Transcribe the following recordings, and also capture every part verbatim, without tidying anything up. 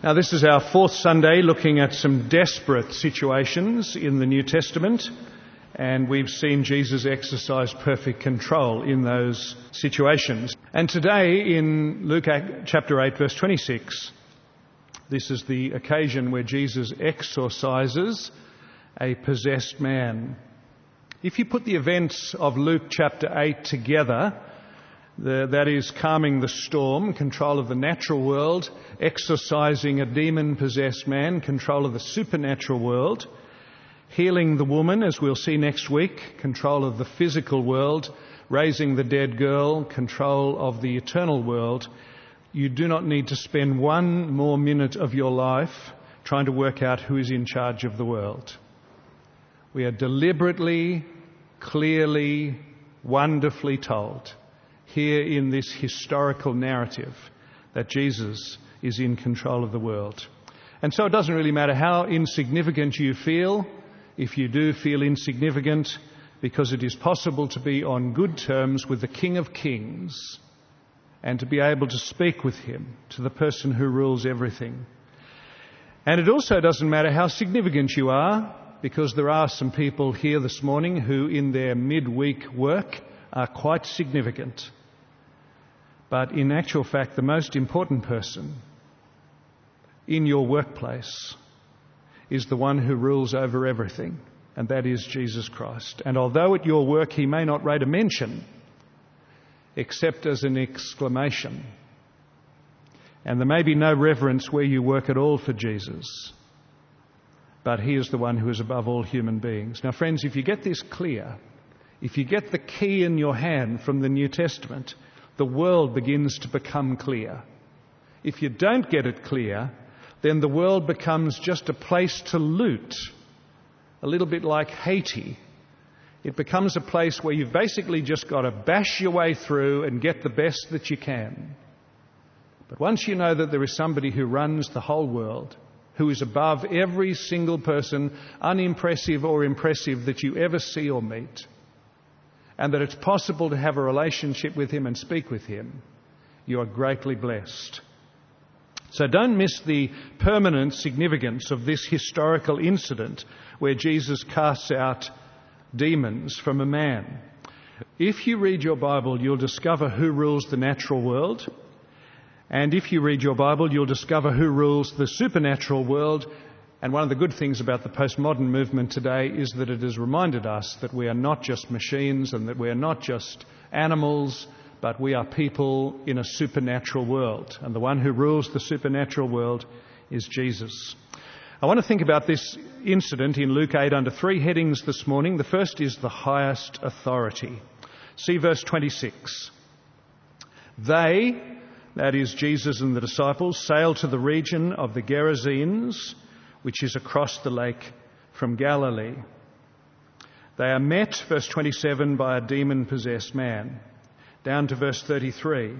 Now, this is our fourth Sunday looking at some desperate situations in the New Testament, and we've seen Jesus exercise perfect control in those situations. And today in Luke chapter eight, verse twenty-six, this is the occasion where Jesus exorcises a possessed man. If you put the events of Luke chapter eight together, The, that is calming the storm, control of the natural world, exorcising a demon-possessed man, control of the supernatural world, healing the woman, as we'll see next week, control of the physical world, raising the dead girl, control of the eternal world. You do not need to spend one more minute of your life trying to work out who is in charge of the world. We are deliberately, clearly, wonderfully told here in this historical narrative that Jesus is in control of the world. And so it doesn't really matter how insignificant you feel, if you do feel insignificant, because it is possible to be on good terms with the King of Kings and to be able to speak with him, to the person who rules everything. And it also doesn't matter how significant you are, because there are some people here this morning who in their midweek work are quite significant. But in actual fact, the most important person in your workplace is the one who rules over everything, and that is Jesus Christ. And although at your work he may not rate a mention, except as an exclamation, and there may be no reverence where you work at all for Jesus, but he is the one who is above all human beings. Now, friends, if you get this clear, if you get the key in your hand from the New Testament, the world begins to become clear. If you don't get it clear, then the world becomes just a place to loot, a little bit like Haiti. It becomes a place where you've basically just got to bash your way through and get the best that you can. But once you know that there is somebody who runs the whole world, who is above every single person, unimpressive or impressive, that you ever see or meet, and that it's possible to have a relationship with him and speak with him, you are greatly blessed. So don't miss the permanent significance of this historical incident where Jesus casts out demons from a man. If you read your Bible, you'll discover who rules the natural world. And if you read your Bible, you'll discover who rules the supernatural world. And one of the good things about the postmodern movement today is that it has reminded us that we are not just machines and that we are not just animals, but we are people in a supernatural world. And the one who rules the supernatural world is Jesus. I want to think about this incident in Luke eight under three headings this morning. The first is the highest authority. See verse twenty-six. They, that is Jesus and the disciples, sailed to the region of the Gerasenes, which is across the lake from Galilee. They are met, verse twenty-seven, by a demon-possessed man. Down to verse thirty-three.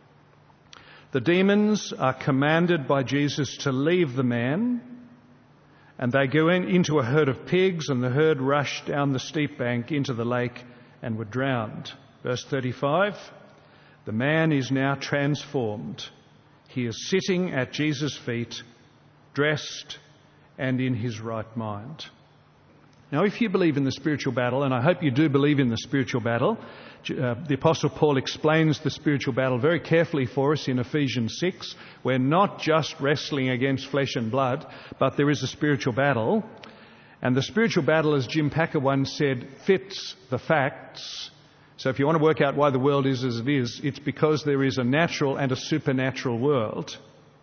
The demons are commanded by Jesus to leave the man, and they go in, into a herd of pigs, and the herd rushed down the steep bank into the lake and were drowned. Verse thirty-five. The man is now transformed. He is sitting at Jesus' feet, dressed and in his right mind. Now, if you believe in the spiritual battle, and I hope you do believe in the spiritual battle, uh, the Apostle Paul explains the spiritual battle very carefully for us in Ephesians six. We're not just wrestling against flesh and blood, but there is a spiritual battle. And the spiritual battle, as Jim Packer once said, fits the facts. So if you want to work out why the world is as it is, it's because there is a natural and a supernatural world.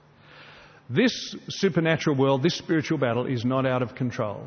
This supernatural world, this spiritual battle, is not out of control.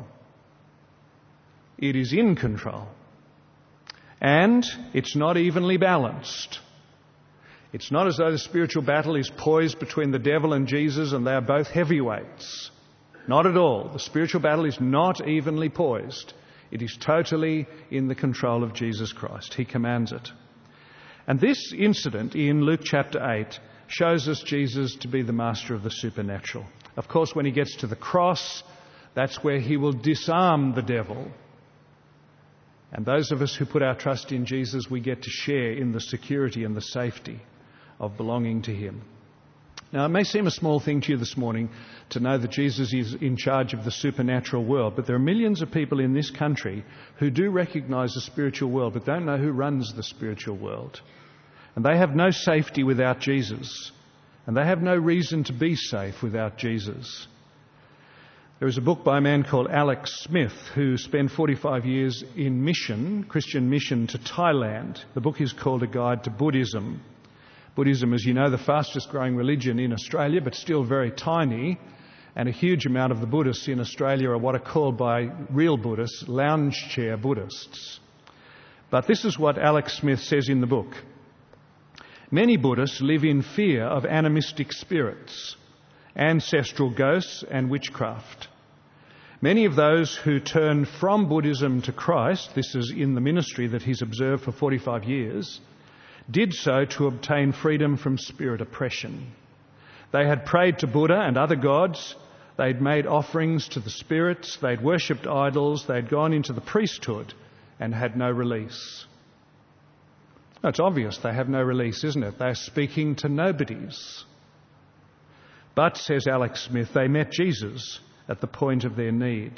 It is in control. And it's not evenly balanced. It's not as though the spiritual battle is poised between the devil and Jesus and they are both heavyweights. Not at all. The spiritual battle is not evenly poised. It is totally in the control of Jesus Christ. He commands it. And this incident in Luke chapter eight shows us Jesus to be the master of the supernatural. Of course, when he gets to the cross, that's where he will disarm the devil. And those of us who put our trust in Jesus, we get to share in the security and the safety of belonging to him. Now, it may seem a small thing to you this morning to know that Jesus is in charge of the supernatural world, but there are millions of people in this country who do recognise the spiritual world but don't know who runs the spiritual world. And they have no safety without Jesus, and they have no reason to be safe without Jesus. There is a book by a man called Alex Smith who spent forty-five years in mission, Christian mission, to Thailand. The book is called A Guide to Buddhism. Buddhism, as you know, the fastest growing religion in Australia, but still very tiny, and a huge amount of the Buddhists in Australia are what are called by real Buddhists lounge chair Buddhists. But this is what Alex Smith says in the book. Many Buddhists live in fear of animistic spirits, ancestral ghosts and witchcraft. Many of those who turn from Buddhism to Christ, this is in the ministry that he's observed for forty-five years, did so to obtain freedom from spirit oppression. They had prayed to Buddha and other gods, they'd made offerings to the spirits, they'd worshipped idols, they'd gone into the priesthood and had no release. Now, it's obvious they have no release, isn't it? They're speaking to nobodies. But, says Alex Smith, they met Jesus at the point of their need.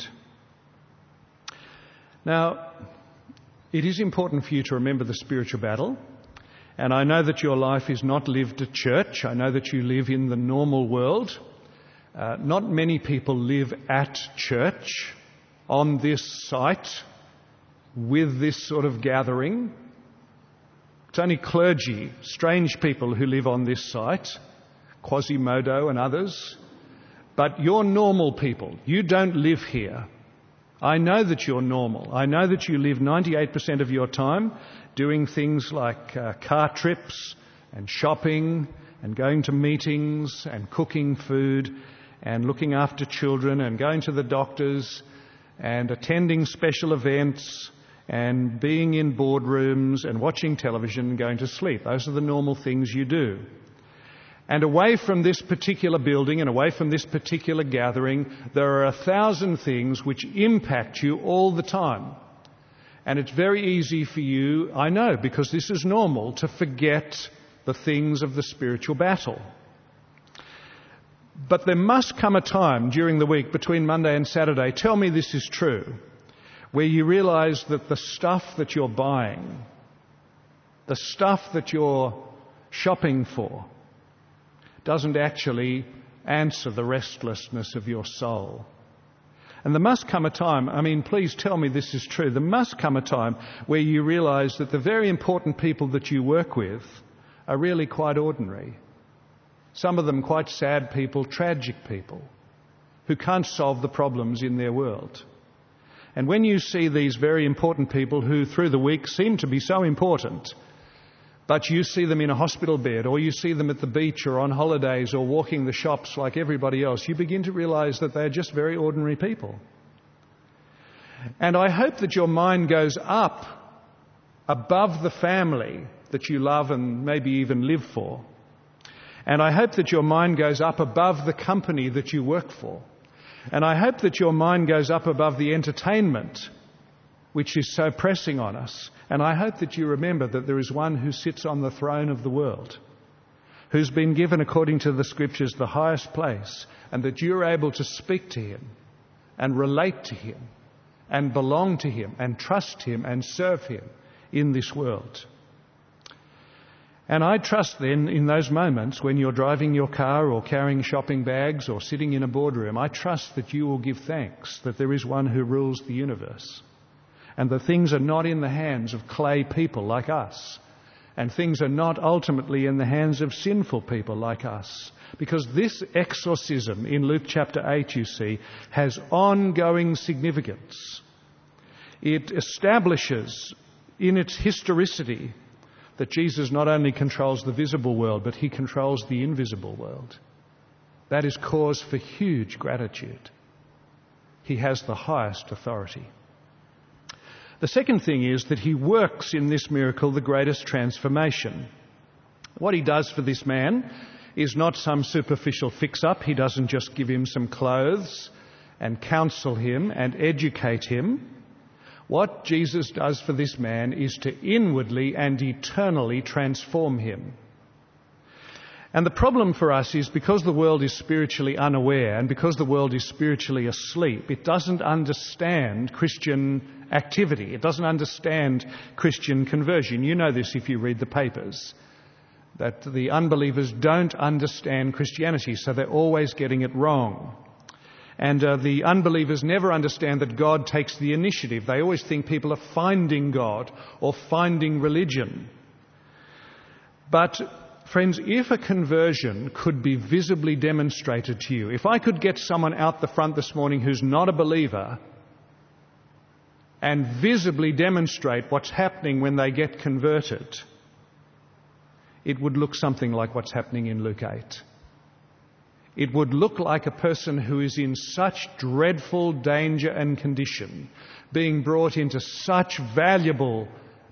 Now, it is important for you to remember the spiritual battle. And I know that your life is not lived at church. I know that you live in the normal world. Uh, not many people live at church, on this site, with this sort of gathering. It's only clergy, strange people who live on this site, Quasimodo and others. But you're normal people. You don't live here. I know that you're normal. I know that you live ninety-eight percent of your time doing things like uh, car trips and shopping and going to meetings and cooking food and looking after children and going to the doctors and attending special events and being in boardrooms and watching television and going to sleep. Those are the normal things you do. And away from this particular building and away from this particular gathering, there are a thousand things which impact you all the time. And it's very easy for you, I know, because this is normal, to forget the things of the spiritual battle. But there must come a time during the week between Monday and Saturday, tell me this is true, where you realise that the stuff that you're buying, the stuff that you're shopping for, doesn't actually answer the restlessness of your soul. And there must come a time, I mean, please tell me this is true, there must come a time where you realise that the very important people that you work with are really quite ordinary. Some of them quite sad people, tragic people, who can't solve the problems in their world. And when you see these very important people who through the week seem to be so important, but you see them in a hospital bed, or you see them at the beach or on holidays or walking the shops like everybody else, you begin to realise that they're just very ordinary people. And I hope that your mind goes up above the family that you love and maybe even live for. And I hope that your mind goes up above the company that you work for. And I hope that your mind goes up above the entertainment which is so pressing on us. And I hope that you remember that there is one who sits on the throne of the world, who's been given, according to the Scriptures, the highest place, and that you're able to speak to him and relate to him and belong to him and trust him and serve him in this world. And I trust then in those moments when you're driving your car or carrying shopping bags or sitting in a boardroom, I trust that you will give thanks that there is one who rules the universe. And that things are not in the hands of clay people like us. And things are not ultimately in the hands of sinful people like us. Because this exorcism in Luke chapter eight, you see, has ongoing significance. It establishes in its historicity that Jesus not only controls the visible world, but he controls the invisible world. That is cause for huge gratitude. He has the highest authority. The second thing is that he works in this miracle the greatest transformation. What he does for this man is not some superficial fix-up. He doesn't just give him some clothes and counsel him and educate him. What Jesus does for this man is to inwardly and eternally transform him. And the problem for us is because the world is spiritually unaware and because the world is spiritually asleep, it doesn't understand Christian activity. It doesn't understand Christian conversion. You know this if you read the papers, that the unbelievers don't understand Christianity, so they're always getting it wrong. And uh, the unbelievers never understand that God takes the initiative. They always think people are finding God or finding religion. But friends, if a conversion could be visibly demonstrated to you, if I could get someone out the front this morning who's not a believer and visibly demonstrate what's happening when they get converted, it would look something like what's happening in Luke eight. It would look like a person who is in such dreadful danger and condition, being brought into such valuable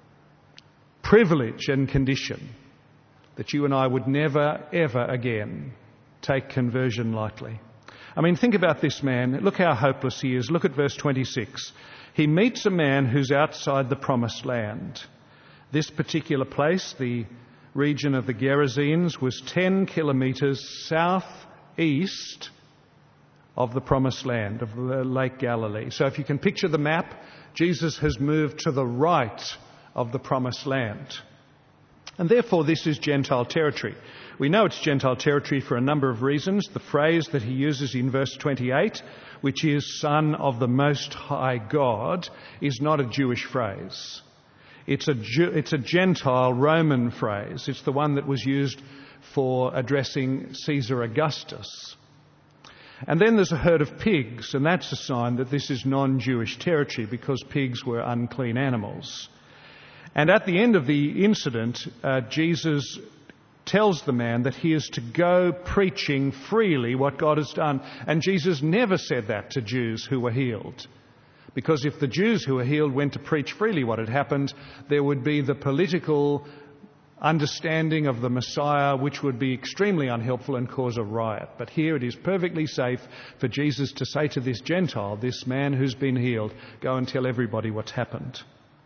privilege and condition, that you and I would never, ever again take conversion lightly. I mean, think about this man. Look how hopeless he is. Look at verse twenty-six. He meets a man who's outside the promised land. This particular place, the region of the Gerasenes, was ten kilometres southeast of the promised land, of the Lake Galilee. So if you can picture the map, Jesus has moved to the right of the promised land. And therefore this is Gentile territory. We know it's Gentile territory for a number of reasons. The phrase that he uses in verse twenty-eight, which is Son of the Most High God, is not a Jewish phrase. It's a, it's a Gentile Roman phrase. It's the one that was used for addressing Caesar Augustus. And then there's a herd of pigs, and that's a sign that this is non-Jewish territory because pigs were unclean animals. And at the end of the incident, uh, Jesus tells the man that he is to go preaching freely what God has done. And Jesus never said that to Jews who were healed. Because if the Jews who were healed went to preach freely what had happened, there would be the political understanding of the Messiah, which would be extremely unhelpful and cause a riot. But here it is perfectly safe for Jesus to say to this Gentile, this man who's been healed, go and tell everybody what's happened.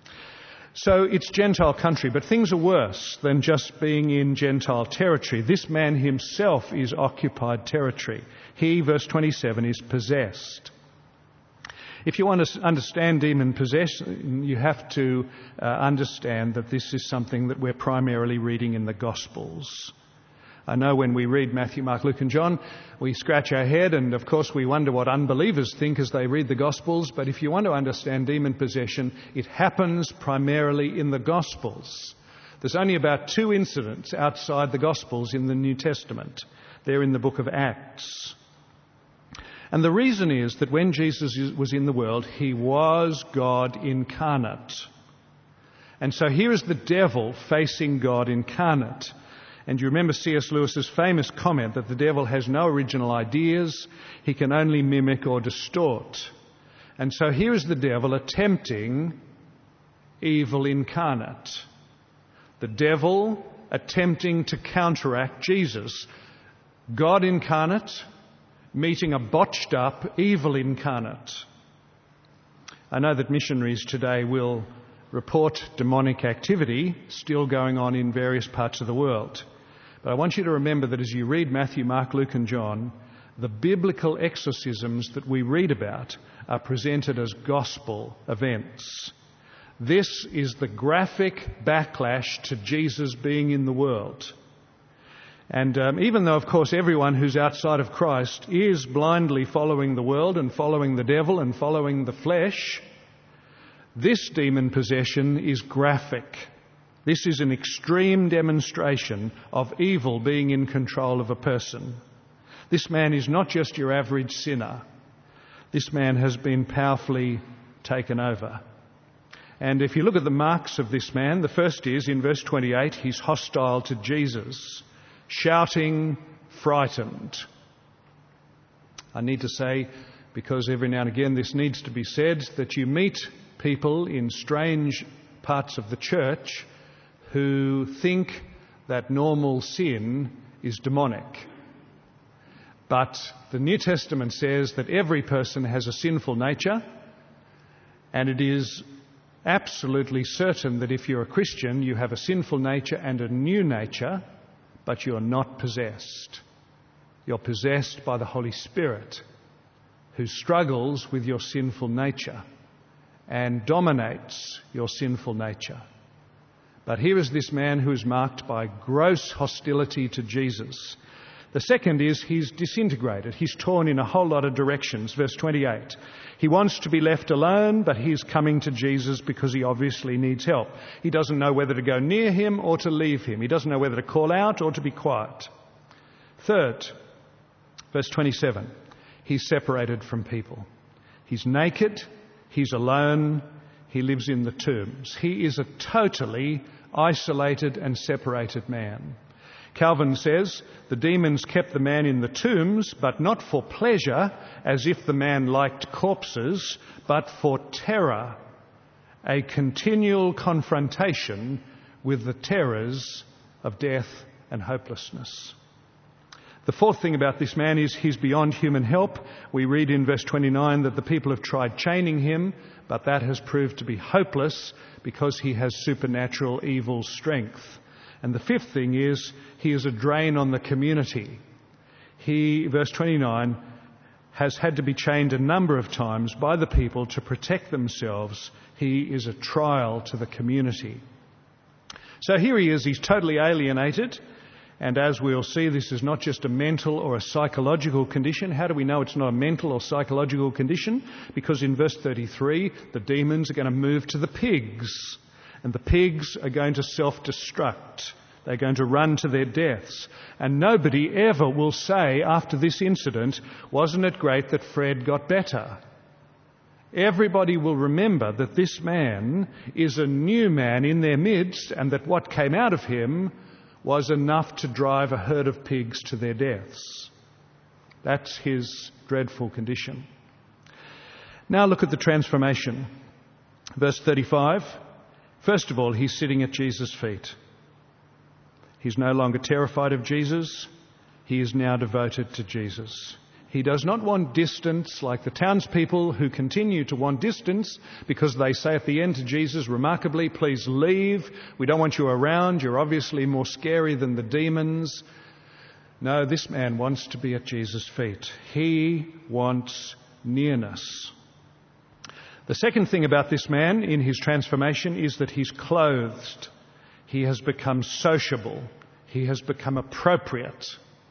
So it's Gentile country, but things are worse than just being in Gentile territory. This man himself is occupied territory. He, verse twenty-seven, is possessed. If you want to understand demon possession, you have to uh, understand that this is something that we're primarily reading in the Gospels. I know when we read Matthew, Mark, Luke and John, we scratch our head and of course we wonder what unbelievers think as they read the Gospels. But if you want to understand demon possession, it happens primarily in the Gospels. There's only about two incidents outside the Gospels in the New Testament. They're in the book of Acts. And the reason is that when Jesus was in the world, he was God incarnate. And so here is the devil facing God incarnate. And you remember C S Lewis's famous comment that the devil has no original ideas, he can only mimic or distort. And so here is the devil attempting evil incarnate. The devil attempting to counteract Jesus. God incarnate meeting a botched up evil incarnate. I know that missionaries today will report demonic activity still going on in various parts of the world. But I want you to remember that as you read Matthew, Mark, Luke and John, the biblical exorcisms that we read about are presented as gospel events. This is the graphic backlash to Jesus being in the world. And um, even though, of course, everyone who's outside of Christ is blindly following the world and following the devil and following the flesh, this demon possession is graphic. This is an extreme demonstration of evil being in control of a person. This man is not just your average sinner. This man has been powerfully taken over. And if you look at the marks of this man, the first is, in verse twenty-eight, he's hostile to Jesus. Shouting, frightened. I need to say, because every now and again this needs to be said, that you meet people in strange parts of the church who think that normal sin is demonic. But the New Testament says that every person has a sinful nature, and it is absolutely certain that if you're a Christian, you have a sinful nature and a new nature. but you're not possessed. You're possessed by the Holy Spirit, who struggles with your sinful nature and dominates your sinful nature. But here is this man who is marked by gross hostility to Jesus. The second is he's disintegrated. He's torn in a whole lot of directions. Verse twenty-eight. He wants to be left alone, but he's coming to Jesus because he obviously needs help. He doesn't know whether to go near him or to leave him. He doesn't know whether to call out or to be quiet. Third, verse twenty-seven. He's separated from people. He's naked. He's alone. He lives in the tombs. He is a totally isolated and separated man. Calvin says, the demons kept the man in the tombs, but not for pleasure, as if the man liked corpses, but for terror, a continual confrontation with the terrors of death and hopelessness. The fourth thing about this man is he's beyond human help. We read in verse twenty-nine that the people have tried chaining him, but that has proved to be hopeless because he has supernatural evil strength. And the fifth thing is he is a drain on the community. He, verse twenty-nine, has had to be chained a number of times by the people to protect themselves. He is a trial to the community. So here he is, he's totally alienated. And as we'll see, this is not just a mental or a psychological condition. How do we know it's not a mental or psychological condition? Because in verse thirty-three, the demons are going to move to the pigs. And the pigs are going to self-destruct. They're going to run to their deaths. And nobody ever will say after this incident, wasn't it great that Fred got better? Everybody will remember that this man is a new man in their midst and that what came out of him was enough to drive a herd of pigs to their deaths. That's his dreadful condition. Now look at the transformation. Verse thirty-five. First of all, he's sitting at Jesus' feet. He's no longer terrified of Jesus. He is now devoted to Jesus. He does not want distance like the townspeople who continue to want distance because they say at the end to Jesus, remarkably, please leave. We don't want you around. You're obviously more scary than the demons. No, this man wants to be at Jesus' feet. He wants nearness. The second thing about this man in his transformation is that he's clothed. He has become sociable. He has become appropriate.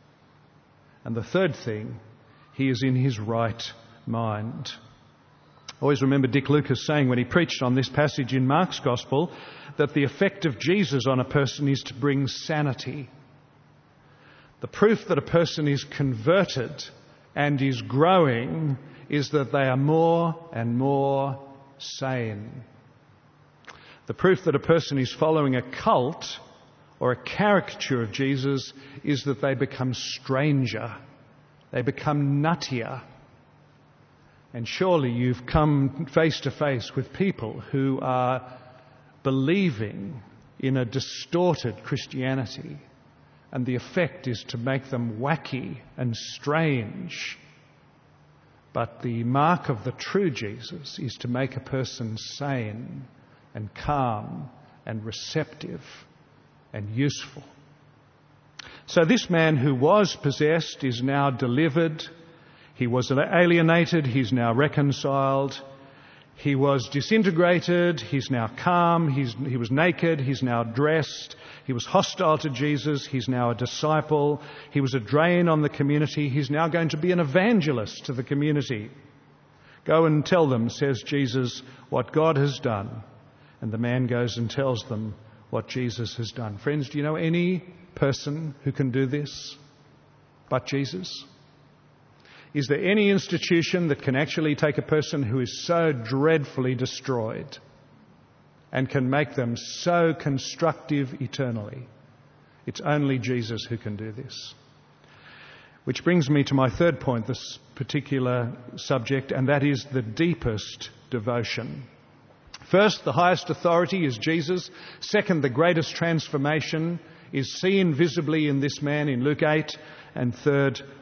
And the third thing, he is in his right mind. I always remember Dick Lucas saying when he preached on this passage in Mark's Gospel that the effect of Jesus on a person is to bring sanity. The proof that a person is converted and is growing is that they are more and more sane. The proof that a person is following a cult or a caricature of Jesus is that they become stranger. They become nuttier. And surely you've come face to face with people who are believing in a distorted Christianity. And the effect is to make them wacky and strange. But the mark of the true Jesus is to make a person sane and calm and receptive and useful. So this man who was possessed is now delivered. He was alienated. He's now reconciled. He was disintegrated. He's now calm. He's, he was naked. He's now dressed. He was hostile to Jesus. He's now a disciple. He was a drain on the community. He's now going to be an evangelist to the community. Go and tell them, says Jesus, what God has done. And the man goes and tells them what Jesus has done. Friends, do you know any person who can do this but Jesus? Is there any institution that can actually take a person who is so dreadfully destroyed and can make them so constructive eternally? It's only Jesus who can do this. Which brings me to my third point, this particular subject, and that is the deepest devotion. First, the highest authority is Jesus. Second, the greatest transformation is seen visibly in this man in Luke eight. And third,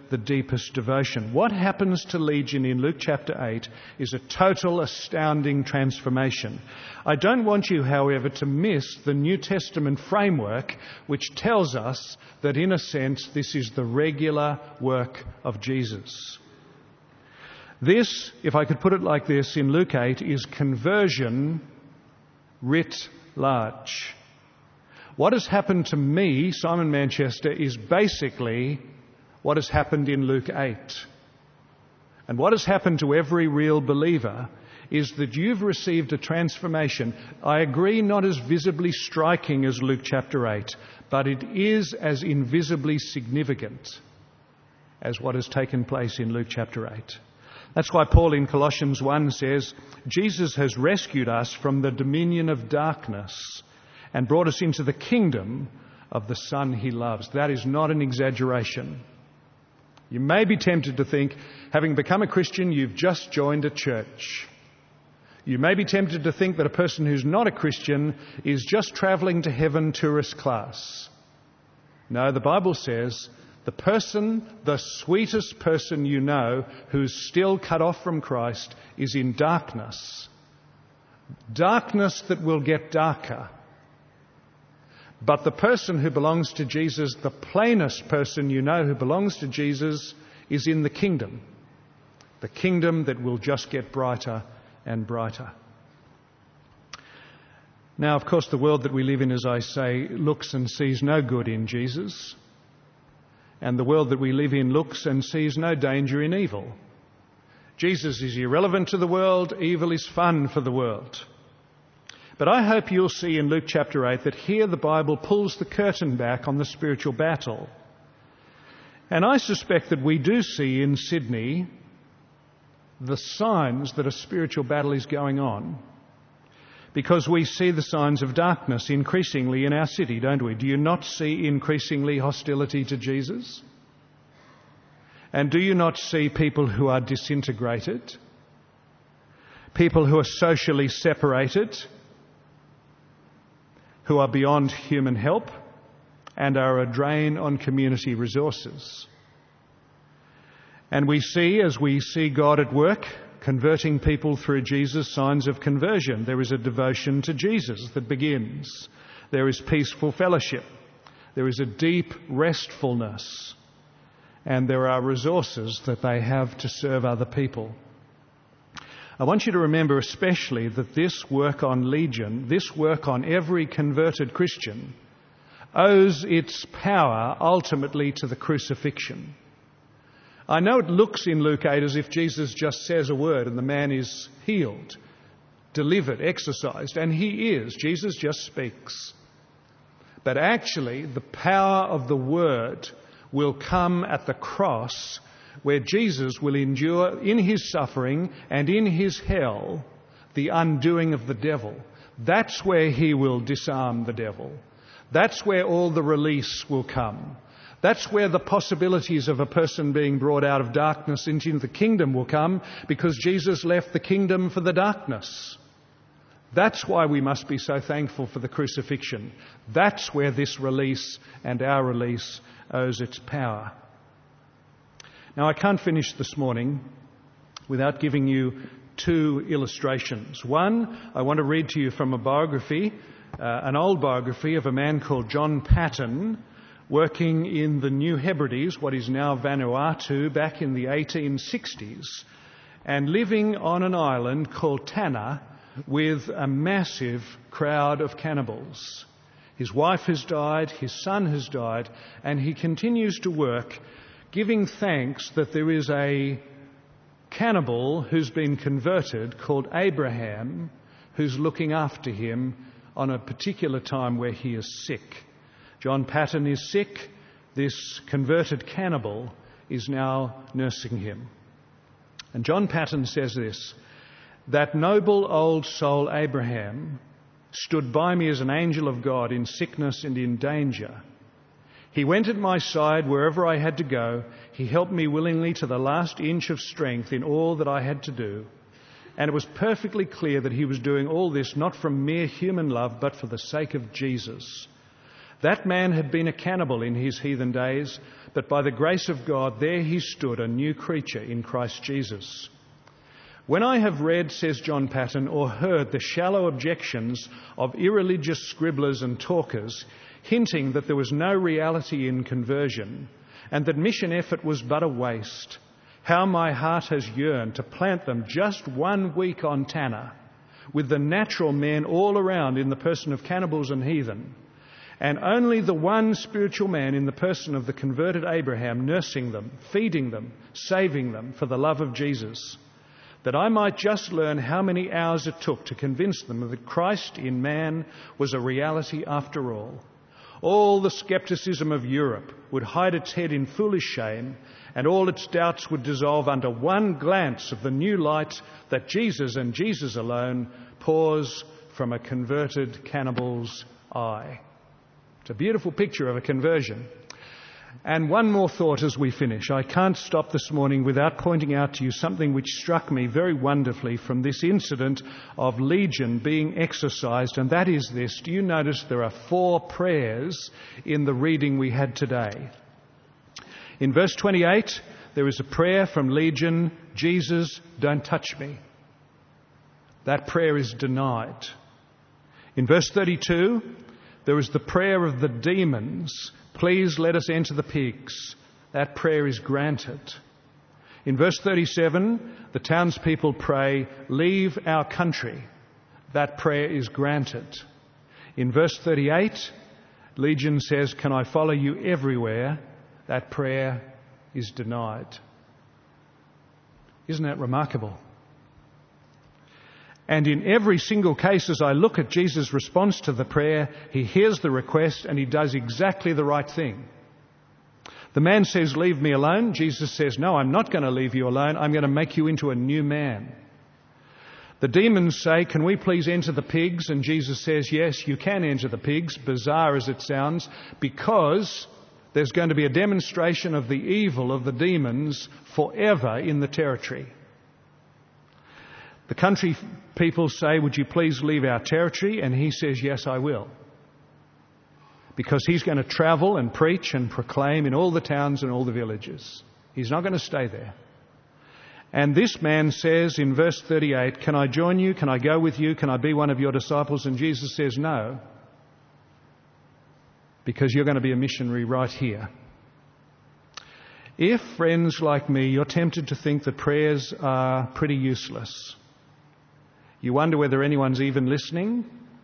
the deepest devotion. What happens to Legion in Luke chapter eight is a total, astounding transformation. I don't want you, however, to miss the New Testament framework which tells us that, in a sense, this is the regular work of Jesus. This, if I could put it like this, in Luke eight, is conversion writ large. What has happened to me, Simon Manchester, is basically what has happened in Luke eight. And what has happened to every real believer is that you've received a transformation. I agree, not as visibly striking as Luke chapter eight, but it is as invisibly significant as what has taken place in Luke chapter eight. That's why Paul in Colossians one says, Jesus has rescued us from the dominion of darkness and brought us into the kingdom of the Son he loves. That is not an exaggeration. You may be tempted to think, having become a Christian, you've just joined a church. You may be tempted to think that a person who's not a Christian is just travelling to heaven tourist class. No, the Bible says the person, the sweetest person you know, who's still cut off from Christ, is in darkness. Darkness that will get darker. But the person who belongs to Jesus, the plainest person you know who belongs to Jesus, is in the kingdom. The kingdom that will just get brighter and brighter. Now, of course, the world that we live in, as I say, looks and sees no good in Jesus. And the world that we live in looks and sees no danger in evil. Jesus is irrelevant to the world. Evil is fun for the world. But I hope you'll see in Luke chapter eight that here the Bible pulls the curtain back on the spiritual battle. And I suspect that we do see in Sydney the signs that a spiritual battle is going on, because we see the signs of darkness increasingly in our city, don't we? Do you not see increasingly hostility to Jesus? And do you not see people who are disintegrated? People who are socially separated, who are beyond human help and are a drain on community resources. And we see, as we see God at work, converting people through Jesus, signs of conversion. There is a devotion to Jesus that begins. There is peaceful fellowship. There is a deep restfulness. And there are resources that they have to serve other people. I want you to remember especially that this work on Legion, this work on every converted Christian, owes its power ultimately to the crucifixion. I know it looks in Luke eight as if Jesus just says a word and the man is healed, delivered, exorcised, and he is. Jesus just speaks. But actually, the power of the word will come at the cross, where Jesus will endure in his suffering and in his hell the undoing of the devil. That's where he will disarm the devil. That's where all the release will come. That's where the possibilities of a person being brought out of darkness into the kingdom will come, because Jesus left the kingdom for the darkness. That's why we must be so thankful for the crucifixion. That's where this release and our release owes its power. Now, I can't finish this morning without giving you two illustrations. One, I want to read to you from a biography, uh, an old biography of a man called John Paton, working in the New Hebrides, what is now Vanuatu, back in the eighteen sixties, and living on an island called Tanna with a massive crowd of cannibals. His wife has died, his son has died, and he continues to work, giving thanks that there is a cannibal who's been converted called Abraham, who's looking after him on a particular time where he is sick. John Paton is sick. This converted cannibal is now nursing him. And John Paton says this: "That noble old soul Abraham stood by me as an angel of God in sickness and in danger. He went at my side wherever I had to go. He helped me willingly to the last inch of strength in all that I had to do. And it was perfectly clear that he was doing all this not from mere human love, but for the sake of Jesus. That man had been a cannibal in his heathen days, but by the grace of God, there he stood, a new creature in Christ Jesus. When I have read, says John Paton, or heard the shallow objections of irreligious scribblers and talkers, hinting that there was no reality in conversion, and that mission effort was but a waste, how my heart has yearned to plant them just one week on Tanna, with the natural men all around in the person of cannibals and heathen, and only the one spiritual man in the person of the converted Abraham nursing them, feeding them, saving them for the love of Jesus, that I might just learn how many hours it took to convince them that Christ in man was a reality after all. All the scepticism of Europe would hide its head in foolish shame, and all its doubts would dissolve under one glance of the new light that Jesus and Jesus alone pours from a converted cannibal's eye. It's a beautiful picture of a conversion. And one more thought as we finish. I can't stop this morning without pointing out to you something which struck me very wonderfully from this incident of Legion being exercised, and that is this. Do you notice there are four prayers in the reading we had today? In verse twenty-eight, there is a prayer from Legion, Jesus, don't touch me. That prayer is denied. In verse thirty-two, there is the prayer of the demons, please let us enter the pigs. That prayer is granted. In verse thirty-seven, the townspeople pray, leave our country. That prayer is granted. In verse thirty-eight, Legion says, can I follow you everywhere? That prayer is denied. Isn't that remarkable? And in every single case, as I look at Jesus' response to the prayer, he hears the request and he does exactly the right thing. The man says, leave me alone. Jesus says, no, I'm not going to leave you alone. I'm going to make you into a new man. The demons say, can we please enter the pigs? And Jesus says, yes, you can enter the pigs, bizarre as it sounds, because there's going to be a demonstration of the evil of the demons forever in the territory. The country people say, would you please leave our territory? And he says, yes, I will. Because he's going to travel and preach and proclaim in all the towns and all the villages. He's not going to stay there. And this man says in verse thirty-eight, can I join you? Can I go with you? Can I be one of your disciples? And Jesus says, no. Because you're going to be a missionary right here. If, friends like me, you're tempted to think that prayers are pretty useless, you wonder whether anyone's even listening,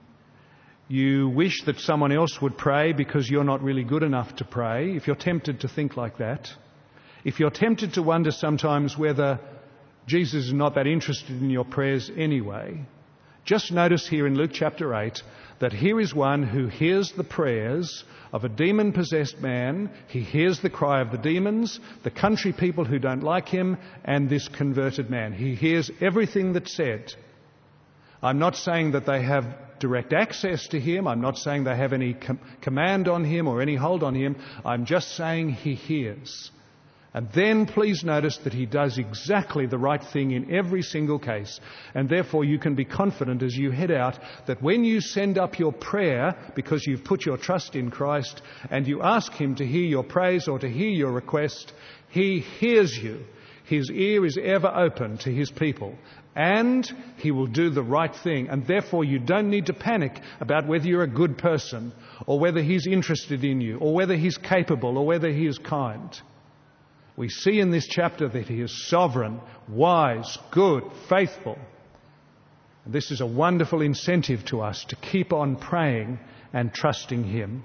you wish that someone else would pray because you're not really good enough to pray, if you're tempted to think like that, if you're tempted to wonder sometimes whether Jesus is not that interested in your prayers anyway, just notice here in Luke chapter eight that here is one who hears the prayers of a demon-possessed man. He hears the cry of the demons, the country people who don't like him, and this converted man. He hears everything that's said. I'm not saying that they have direct access to him. I'm not saying they have any com- command on him or any hold on him. I'm just saying he hears. And then please notice that he does exactly the right thing in every single case. And therefore you can be confident as you head out that when you send up your prayer because you've put your trust in Christ and you ask him to hear your praise or to hear your request, he hears you. His ear is ever open to his people. And he will do the right thing. And therefore you don't need to panic about whether you're a good person or whether he's interested in you or whether he's capable or whether he is kind. We see in this chapter that he is sovereign, wise, good, faithful. And this is a wonderful incentive to us to keep on praying and trusting him.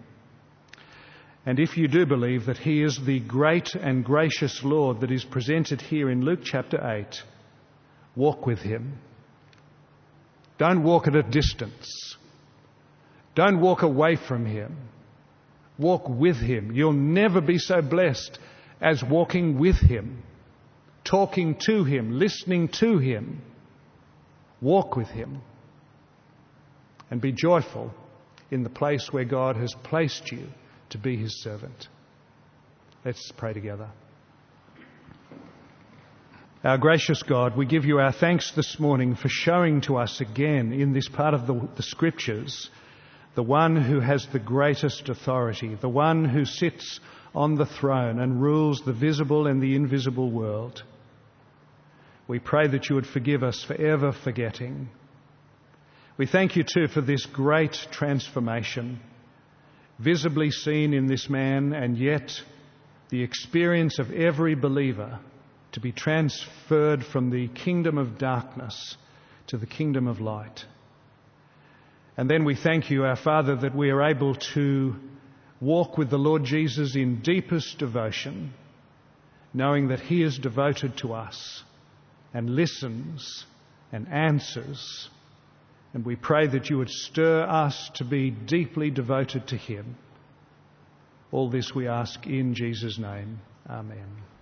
And if you do believe that he is the great and gracious Lord that is presented here in Luke chapter eight, walk with him. Don't walk at a distance. Don't walk away from him. Walk with him. You'll never be so blessed as walking with him, talking to him, listening to him. Walk with him and be joyful in the place where God has placed you to be his servant. Let's pray together. Our gracious God, we give you our thanks this morning for showing to us again in this part of the, the Scriptures the one who has the greatest authority, the one who sits on the throne and rules the visible and the invisible world. We pray that you would forgive us for ever forgetting. We thank you too for this great transformation, visibly seen in this man, and yet the experience of every believer to be transferred from the kingdom of darkness to the kingdom of light. And then we thank you, our Father, that we are able to walk with the Lord Jesus in deepest devotion, knowing that he is devoted to us and listens and answers. And we pray that you would stir us to be deeply devoted to him. All this we ask in Jesus' name. Amen.